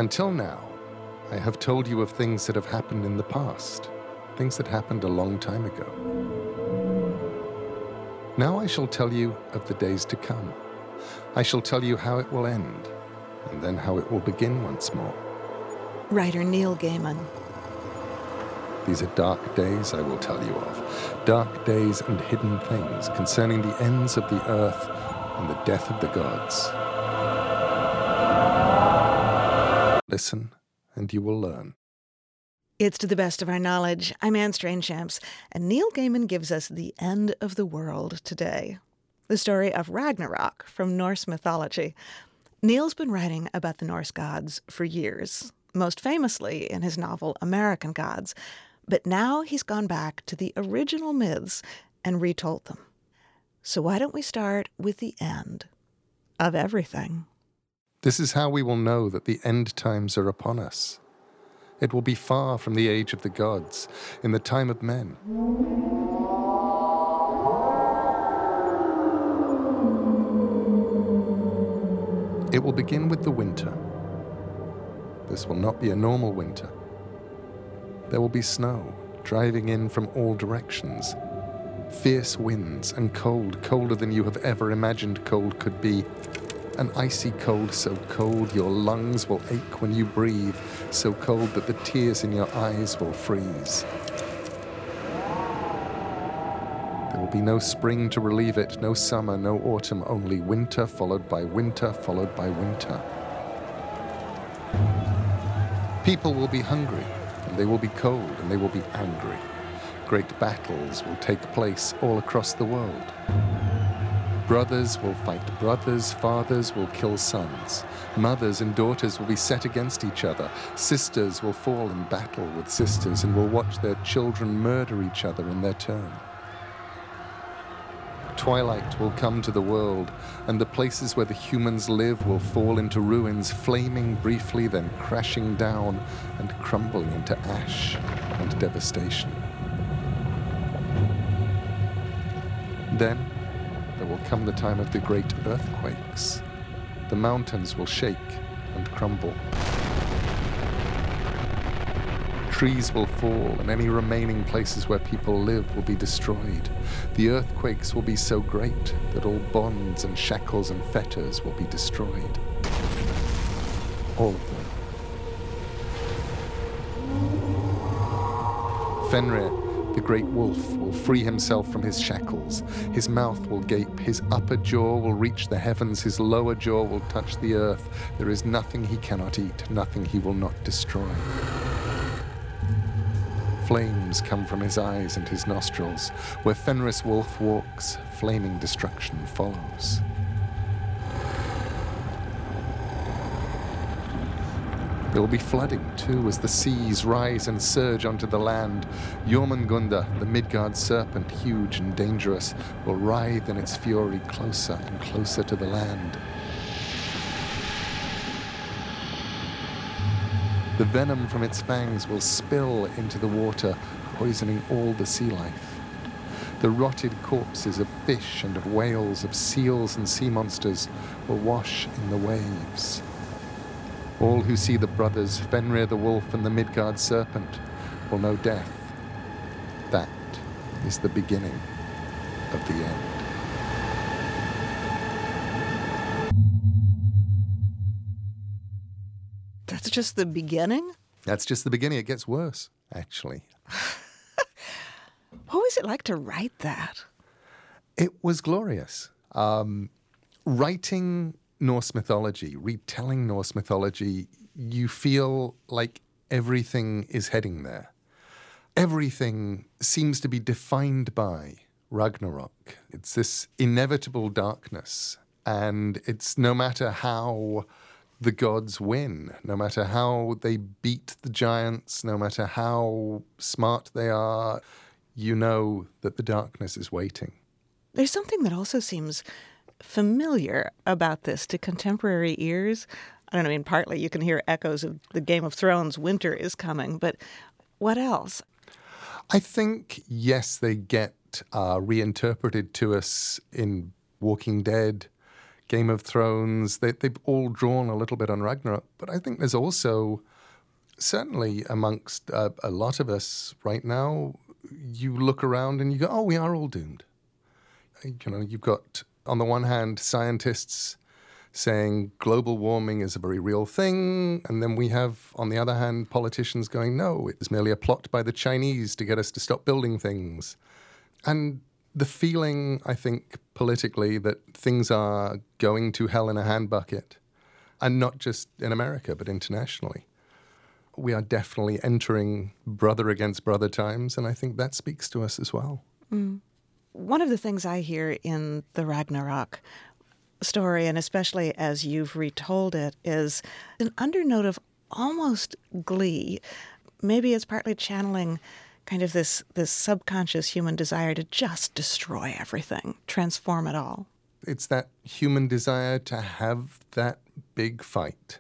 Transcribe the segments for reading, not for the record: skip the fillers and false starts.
Until now, I have told you of things that have happened in the past, things that happened a long time ago. Now I shall tell you of the days to come. I shall tell you how it will end, and then how it will begin once more. Writer Neil Gaiman. These are dark days I will tell you of, dark days and hidden things concerning the ends of the earth and the death of the gods. Listen, and you will learn. It's To the Best of Our Knowledge. I'm Anne Strangeshamps, and Neil Gaiman gives us the end of the world today. The story of Ragnarok from Norse mythology. Neil's been writing about the Norse gods for years, most famously in his novel American Gods. But now he's gone back to the original myths and retold them. So why don't we start with the end of everything? This is how we will know that the end times are upon us. It will be far from the age of the gods, in the time of men. It will begin with the winter. This will not be a normal winter. There will be snow driving in from all directions. Fierce winds and cold, colder than you have ever imagined cold could be. An icy cold so cold your lungs will ache when you breathe, so cold that the tears in your eyes will freeze. There will be no spring to relieve it, no summer, no autumn, only winter followed by winter followed by winter. People will be hungry, and they will be cold, and they will be angry. Great battles will take place all across the world. Brothers will fight brothers, fathers will kill sons. Mothers and daughters will be set against each other. Sisters will fall in battle with sisters and will watch their children murder each other in their turn. Twilight will come to the world, and the places where the humans live will fall into ruins, flaming briefly, then crashing down and crumbling into ash and devastation. Then there will come the time of the great earthquakes. The mountains will shake and crumble. Trees will fall, and any remaining places where people live will be destroyed. The earthquakes will be so great that all bonds and shackles and fetters will be destroyed. All of them. Fenrir, the great wolf, will free himself from his shackles. His mouth will gape, his upper jaw will reach the heavens, his lower jaw will touch the earth. There is nothing he cannot eat, nothing he will not destroy. Flames come from his eyes and his nostrils. Where Fenris wolf walks, flaming destruction follows. There will be flooding, too, as the seas rise and surge onto the land. Jormungandr, the Midgard serpent, huge and dangerous, will writhe in its fury closer and closer to the land. The venom from its fangs will spill into the water, poisoning all the sea life. The rotted corpses of fish and of whales, of seals and sea monsters will wash in the waves. All who see the brothers, Fenrir the wolf and the Midgard serpent, will know death. That is the beginning of the end. That's just the beginning? That's just the beginning. It gets worse, actually. What was it like to write that? It was glorious. Writing Norse mythology, retelling Norse mythology, you feel like everything is heading there. Everything seems to be defined by Ragnarok. It's this inevitable darkness, and it's no matter how the gods win, no matter how they beat the giants, no matter how smart they are, you know that the darkness is waiting. There's something that also seems familiar about this to contemporary ears. I don't know, I mean, partly you can hear echoes of the Game of Thrones, winter is coming, but what else? I think, yes, they get reinterpreted to us in Walking Dead, Game of Thrones, they've all drawn a little bit on Ragnarok. But I think there's also, certainly amongst a lot of us right now, you look around and you go, oh, we are all doomed. You've got, on the one hand, scientists saying global warming is a very real thing. And then we have, on the other hand, politicians going, no, it was merely a plot by the Chinese to get us to stop building things. And the feeling, I think, politically, that things are going to hell in a handbucket, and not just in America, but internationally. We are definitely entering brother against brother times, and I think that speaks to us as well. Mm. One of the things I hear in the Ragnarok story, and especially as you've retold it, is an undernote of almost glee. Maybe it's partly channeling kind of this subconscious human desire to just destroy everything, transform it all. It's that human desire to have that big fight.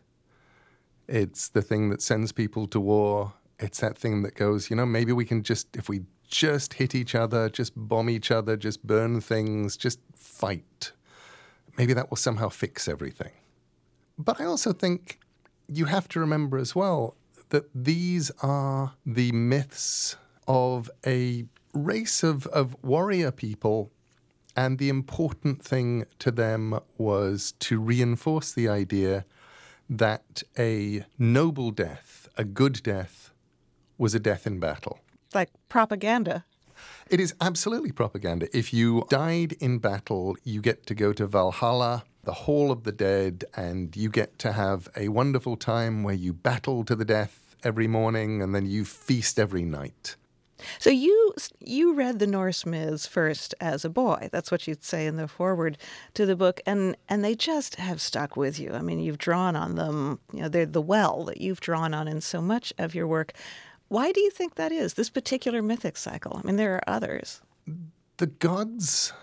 It's the thing that sends people to war. It's that thing that goes, maybe we can just, if we just hit each other, just bomb each other, just burn things, just fight. Maybe that will somehow fix everything. But I also think you have to remember as well that these are the myths of a race of warrior people, and the important thing to them was to reinforce the idea that a noble death, a good death, was a death in battle. Like propaganda. It is absolutely propaganda. If you died in battle, you get to go to Valhalla, the Hall of the Dead, and you get to have a wonderful time where you battle to the death every morning and then you feast every night. So you read the Norse myths first as a boy. That's what you'd say in the foreword to the book, and they just have stuck with you. I mean, you've drawn on them. They're the well that you've drawn on in so much of your work. Why do you think that is, this particular mythic cycle? I mean, there are others. The gods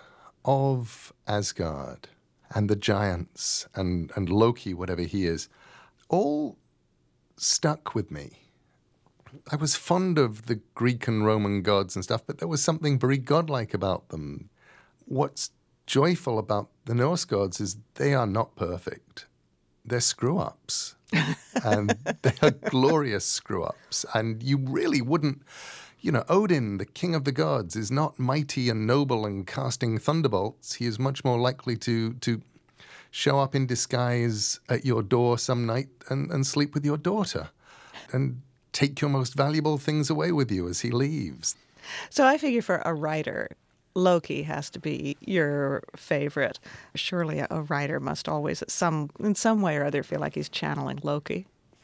of Asgard and the giants and Loki, whatever he is, all stuck with me. I was fond of the Greek and Roman gods and stuff, but there was something very godlike about them. What's joyful about the Norse gods is they are not perfect. They're screw-ups. And they are glorious screw-ups. And you really wouldn't... Odin, the king of the gods, is not mighty and noble and casting thunderbolts. He is much more likely to show up in disguise at your door some night and sleep with your daughter. And take your most valuable things away with you as he leaves. So I figure for a writer, Loki has to be your favorite. Surely a writer must always, in some way or other, feel like he's channeling Loki.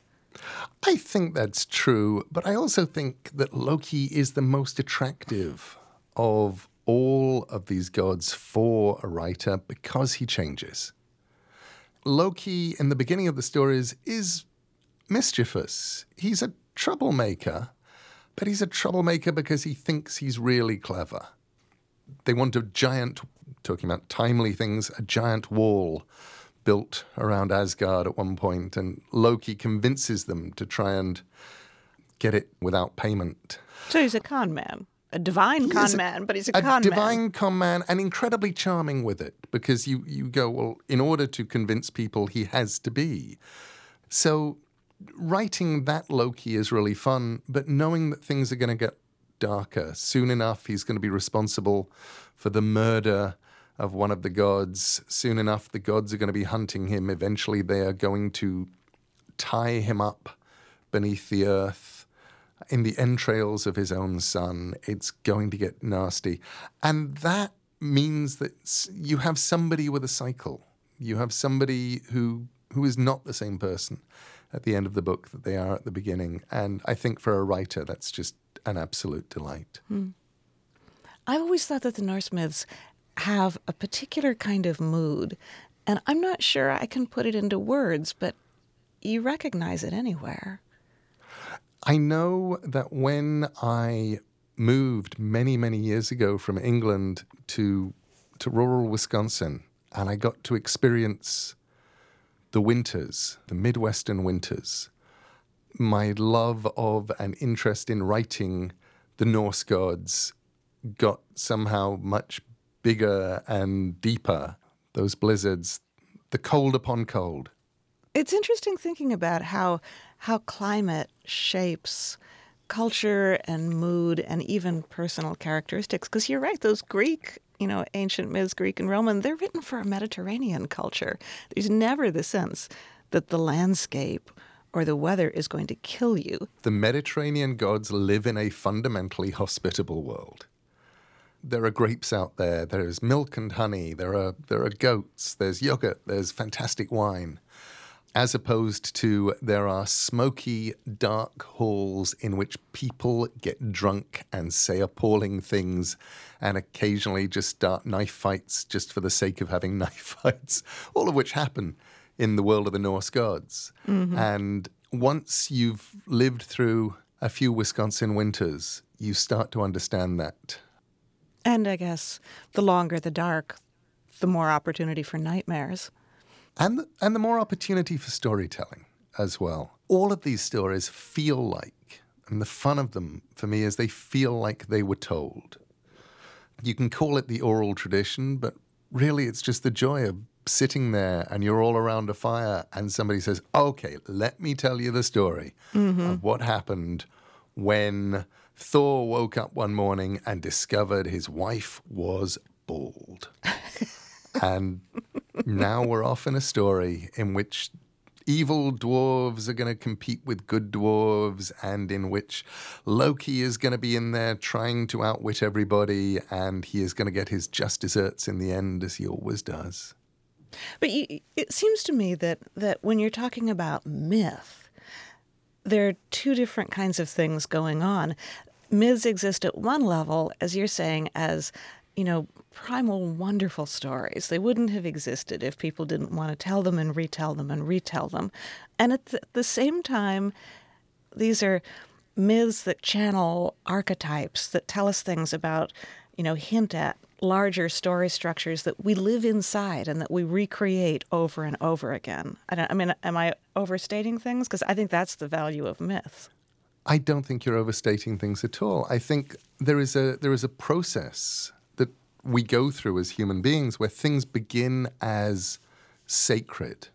I think that's true, but I also think that Loki is the most attractive of all of these gods for a writer because he changes. Loki, in the beginning of the stories, is mischievous. He's a troublemaker, but he's a troublemaker because he thinks he's really clever. They want a giant, talking about timely things, a giant wall built around Asgard at one point, and Loki convinces them to try and get it without payment. So he's a con man, a divine con man, but he's a con man. A divine con man, and incredibly charming with it, because you go, well, in order to convince people, he has to be. So writing that Loki is really fun, but knowing that things are going to get darker. Soon enough, he's going to be responsible for the murder of one of the gods. Soon enough, the gods are going to be hunting him. Eventually, they are going to tie him up beneath the earth in the entrails of his own son. It's going to get nasty. And that means that you have somebody with a cycle. You have somebody who is not the same person at the end of the book that they are at the beginning. And I think for a writer, that's just an absolute delight. I've always thought that the Norse myths have a particular kind of mood, and I'm not sure I can put it into words, but you recognize it anywhere. I know that when I moved many, many years ago from England to rural Wisconsin, and I got to experience the winters, the Midwestern winters, my love of and interest in writing the Norse gods got somehow much bigger and deeper. Those blizzards, the cold upon cold. It's interesting thinking about how climate shapes culture and mood and even personal characteristics. Because you're right, those Greek, ancient myths, Greek and Roman, they're written for a Mediterranean culture. There's never the sense that the landscape or the weather is going to kill you. The Mediterranean gods live in a fundamentally hospitable world. There are grapes out there, there's milk and honey, there are goats, there's yogurt, there's fantastic wine. As opposed to there are smoky, dark halls in which people get drunk and say appalling things and occasionally just start knife fights just for the sake of having knife fights, all of which happen in the world of the Norse gods. Mm-hmm. And once you've lived through a few Wisconsin winters, you start to understand that. And I guess the longer the dark, the more opportunity for nightmares. And the more opportunity for storytelling as well. All of these stories feel like, and the fun of them for me is they feel like they were told. You can call it the oral tradition, but really it's just the joy of sitting there and you're all around a fire and somebody says, okay, let me tell you the story of what happened when Thor woke up one morning and discovered his wife was bald. And now we're off in a story in which evil dwarves are going to compete with good dwarves and in which Loki is going to be in there trying to outwit everybody and he is going to get his just desserts in the end, as he always does. But it seems to me that when you're talking about myth, there are two different kinds of things going on. Myths exist at one level, as you're saying, as primal, wonderful stories. They wouldn't have existed if people didn't want to tell them and retell them and retell them. And at the same time, these are myths that channel archetypes, that tell us things about, hint at larger story structures that we live inside and that we recreate over and over again. Am I overstating things? Because I think that's the value of myths. I don't think you're overstating things at all. I think there is a process that we go through as human beings where things begin as sacred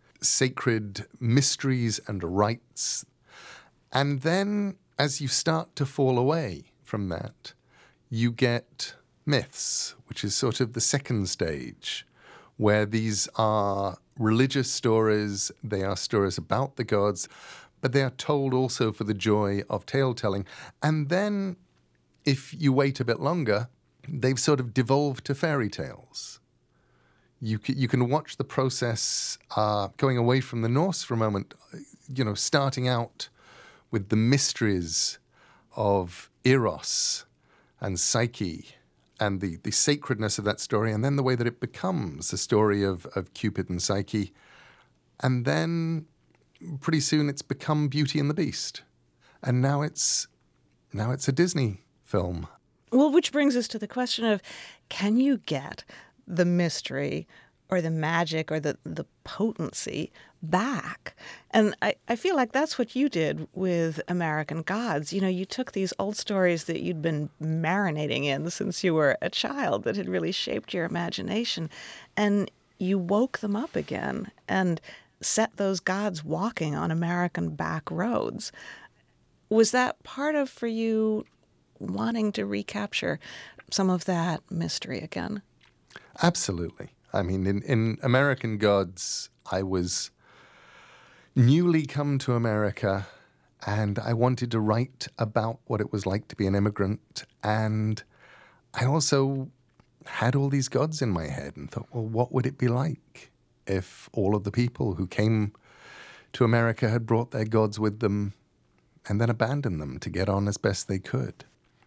mysteries and rites. And then as you start to fall away from that, you get myths, which is sort of the second stage, where these are religious stories, they are stories about the gods, but they are told also for the joy of tale-telling. And then, if you wait a bit longer, they've sort of devolved to fairy tales. You can watch the process going away from the Norse for a moment, starting out with the mysteries of Eros and Psyche and the sacredness of that story, and then the way that it becomes the story of Cupid and Psyche. And then pretty soon it's become Beauty and the Beast. And now it's a Disney film. Well, which brings us to the question of, can you get the mystery or the magic or the potency back? And I feel like that's what you did with American Gods. You took these old stories that you'd been marinating in since you were a child that had really shaped your imagination, and you woke them up again and set those gods walking on American back roads. Was that part of, for you, wanting to recapture some of that mystery again? Absolutely. I mean, in American Gods, I was newly come to America and I wanted to write about what it was like to be an immigrant. And I also had all these gods in my head and thought, well, what would it be like if all of the people who came to America had brought their gods with them and then abandoned them to get on as best they could?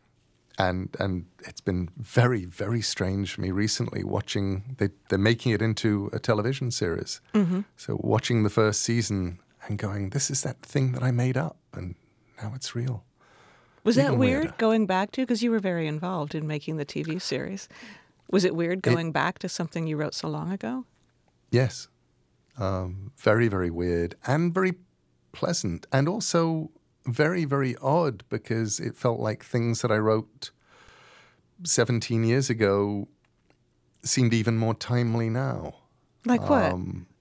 And it's been very, very strange for me recently watching, they're making it into a television series. Mm-hmm. So watching the first season and going, this is that thing that I made up, and now it's real. Was that weird going back to, because you were very involved in making the TV series. Was it weird going back to something you wrote so long ago? Yes. Very, very weird and very pleasant, and also very, very odd, because it felt like things that I wrote 17 years ago seemed even more timely now. Like what?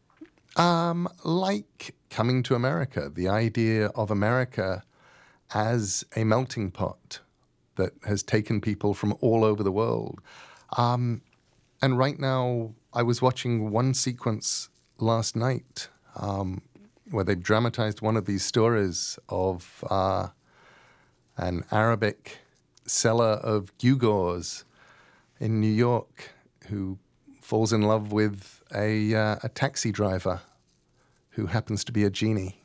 Like coming to America, the idea of America as a melting pot that has taken people from all over the world. And right now, I was watching one sequence last night where they've dramatized one of these stories of an Arabic seller of gewgaws in New York who falls in love with a taxi driver who happens to be a genie.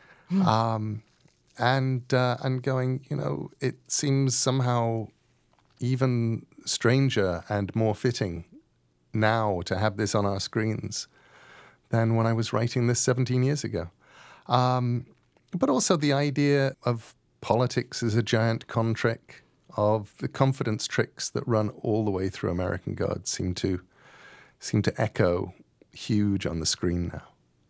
And going, it seems somehow even stranger and more fitting now to have this on our screens than when I was writing this 17 years ago. But also the idea of politics as a giant con trick, of the confidence tricks that run all the way through American Gods seem to echo huge on the screen now.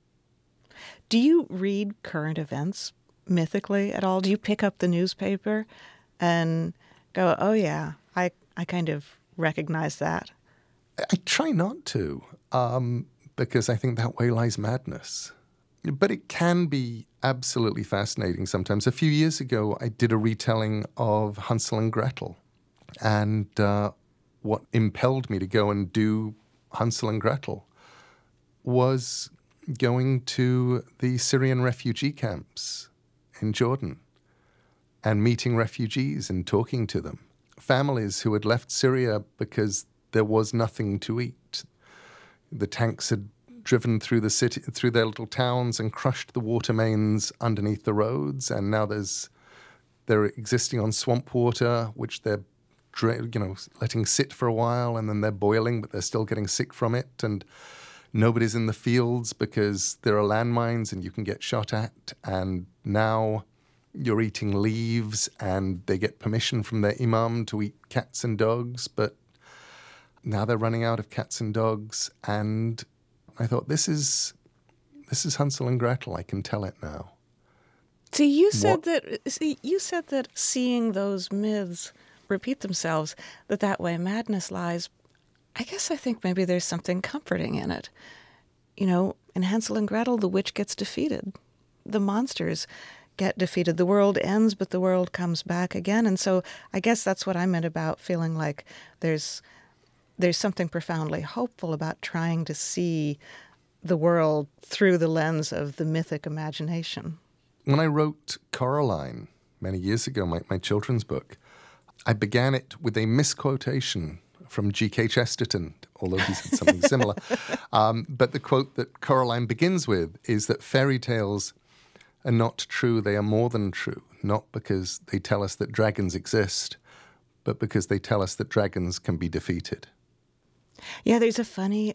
Do you read current events mythically at all? Do you pick up the newspaper and go, oh yeah, I kind of recognize that? I try not to, because I think that way lies madness. But it can be absolutely fascinating sometimes. A few years ago, I did a retelling of Hansel and Gretel. And what impelled me to go and do Hansel and Gretel was going to the Syrian refugee camps in Jordan and meeting refugees and talking to them. Families who had left Syria because there was nothing to eat. The tanks had driven through the city, through their little towns, and crushed the water mains underneath the roads. And now they're existing on swamp water, which they're letting sit for a while, and then they're boiling, but they're still getting sick from it. And nobody's in the fields because there are landmines and you can get shot at. And now you're eating leaves, and they get permission from their imam to eat cats and dogs, but now they're running out of cats and dogs. And I thought, this is Hansel and Gretel. I can tell it now. See, you said that seeing those myths repeat themselves, that way madness lies. I guess I think maybe there's something comforting in it. In Hansel and Gretel, the witch gets defeated. The monsters get defeated. The world ends, but the world comes back again. And so I guess that's what I meant about feeling like there's something profoundly hopeful about trying to see the world through the lens of the mythic imagination. When I wrote Coraline many years ago, my children's book, I began it with a misquotation from G.K. Chesterton, although he said something similar. But the quote that Coraline begins with is that fairy tales are not true, they are more than true, not because they tell us that dragons exist, but because they tell us that dragons can be defeated. Yeah, there's a funny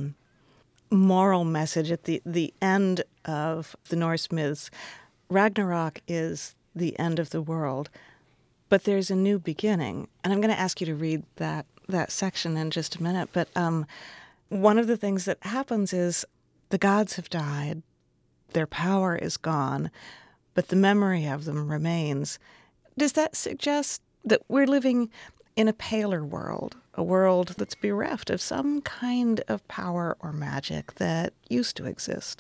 moral message at the end of the Norse myths. Ragnarok is the end of the world, but there's a new beginning. And I'm going to ask you to read that section in just a minute. But one of the things that happens is the gods have died, their power is gone, but the memory of them remains. Does that suggest that we're living in a paler world, a world that's bereft of some kind of power or magic that used to exist?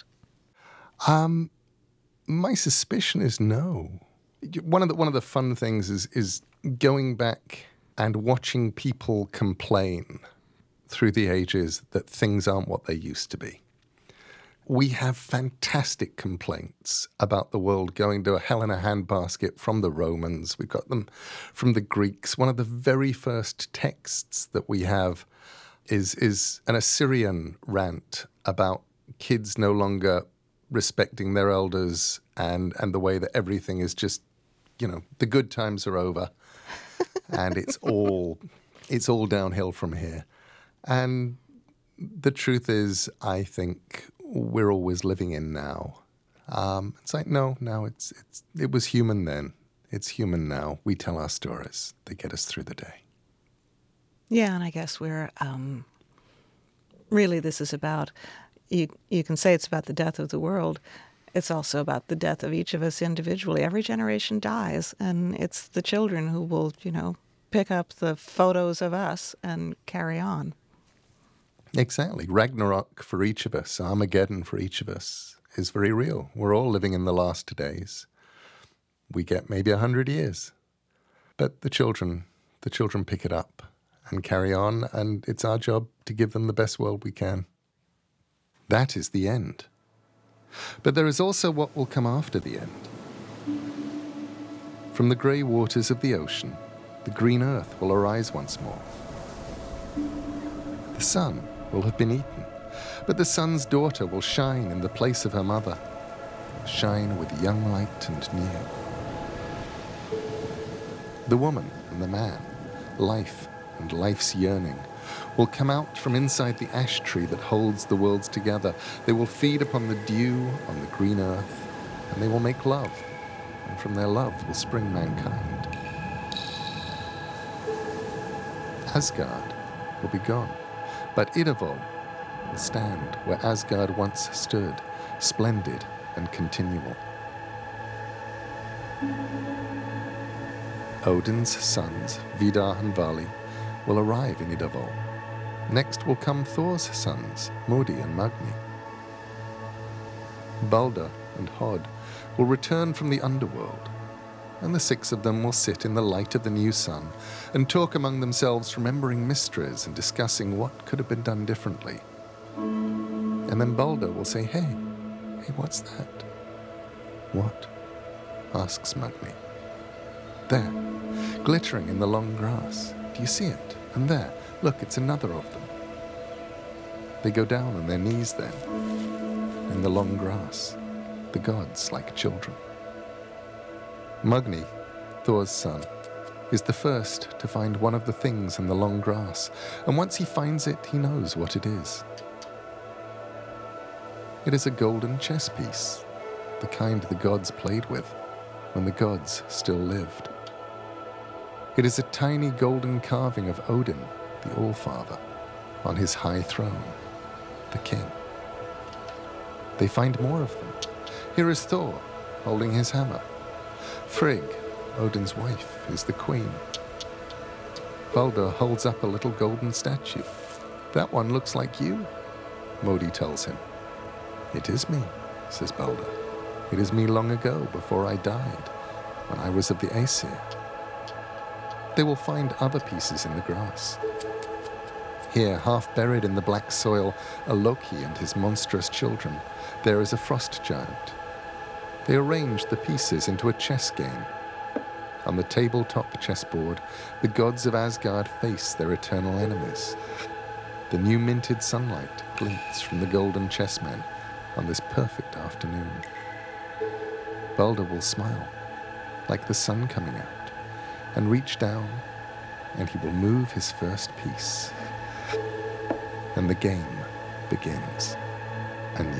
My suspicion is no. One of the fun things is going back and watching people complain through the ages that things aren't what they used to be. We have fantastic complaints about the world going to a hell in a handbasket from the Romans. We've got them from the Greeks. One of the very first texts that we have is an Assyrian rant about kids no longer respecting their elders and the way that everything is just, the good times are over and it's all downhill from here. And the truth is, I think we're always living in now. It's like, no, it was human then. It's human now. We tell our stories. They get us through the day. Yeah, and I guess we're, really this is about, you can say it's about the death of the world. It's also about the death of each of us individually. Every generation dies, and it's the children who will, pick up the photos of us and carry on. Exactly. Ragnarok for each of us, Armageddon for each of us, is very real. We're all living in the last days. We get maybe 100 years. But the children pick it up and carry on, and it's our job to give them the best world we can. That is the end. But there is also what will come after the end. From the grey waters of the ocean, the green earth will arise once more. The sun will have been eaten, but the sun's daughter will shine in the place of her mother, shine with young light and new. The woman and the man, life and life's yearning, will come out from inside the ash tree that holds the worlds together. They will feed upon the dew on the green earth, and they will make love, and from their love will spring mankind. Asgard will be gone, but Idavol will stand where Asgard once stood, splendid and continual. Odin's sons, Vidar and Vali, will arrive in Idavol. Next will come Thor's sons, Modi and Magni. Balder and Hod will return from the underworld, and the 6 of them will sit in the light of the new sun and talk among themselves, remembering mysteries and discussing what could have been done differently. And then Balder will say, Hey, what's that? What? Asks Magni. There, glittering in the long grass. Do you see it? And there, look, it's another of them. They go down on their knees then, in the long grass, the gods like children. Magni, Thor's son, is the first to find one of the things in the long grass, and once he finds it, he knows what it is. It is a golden chess piece, the kind the gods played with when the gods still lived. It is a tiny golden carving of Odin, the All-Father, on his high throne, the king. They find more of them. Here is Thor, holding his hammer. Frigg, Odin's wife, is the queen. Balder holds up a little golden statue. That one looks like you, Modi tells him. It is me, says Balder. It is me long ago, before I died, when I was of the Aesir. They will find other pieces in the grass. Here, half buried in the black soil, are Loki and his monstrous children. There is a frost giant. They arrange the pieces into a chess game. On the tabletop chessboard, the gods of Asgard face their eternal enemies. The new minted sunlight glints from the golden chessmen on this perfect afternoon. Balder will smile, like the sun coming out, and reach down, and he will move his first piece. And the game begins anew.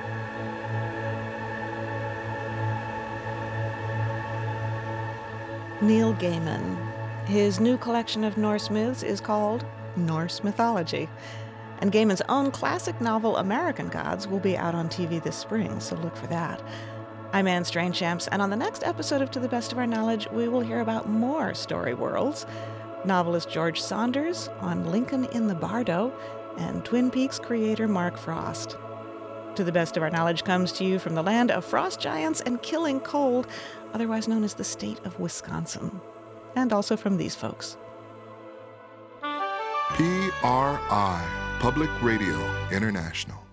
Neil Gaiman. His new collection of Norse myths is called Norse Mythology. And Gaiman's own classic novel, American Gods, will be out on TV this spring, so look for that. I'm Anne Strainchamps, and on the next episode of To the Best of Our Knowledge, we will hear about more story worlds. Novelist George Saunders on Lincoln in the Bardo, and Twin Peaks creator Mark Frost. To the Best of Our Knowledge comes to you from the land of frost giants and killing cold, otherwise known as the state of Wisconsin. And also from these folks. PRI, Public Radio International.